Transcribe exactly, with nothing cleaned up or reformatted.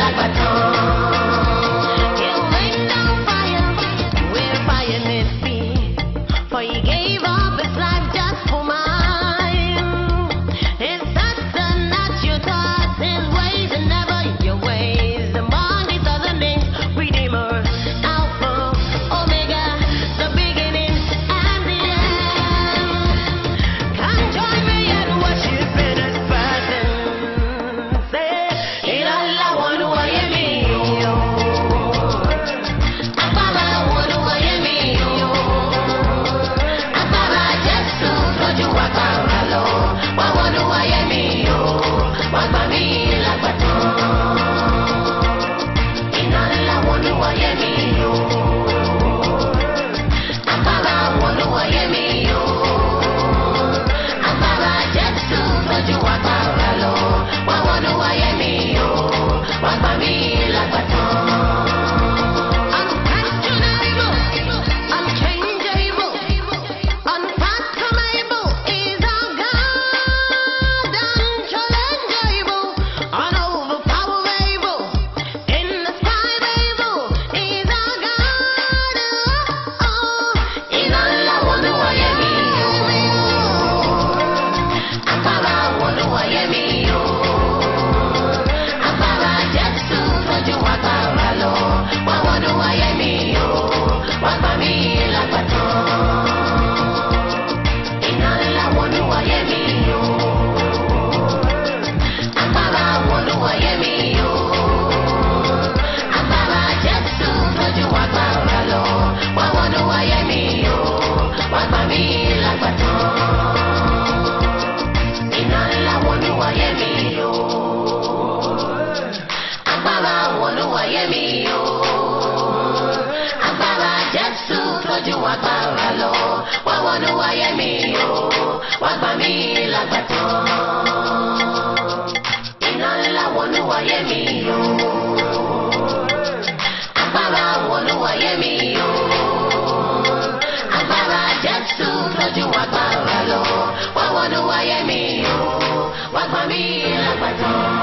agbára lọ wá wọnú ayé mi o wá gbà mí lágbàtàn. Iná ńlá wọnú ayé mi o agbára wọnú ayé mi o agbára Jésù tọ́jú agbára lọ wá wọnú ayé mi o wá gbà mí lágbàtàn.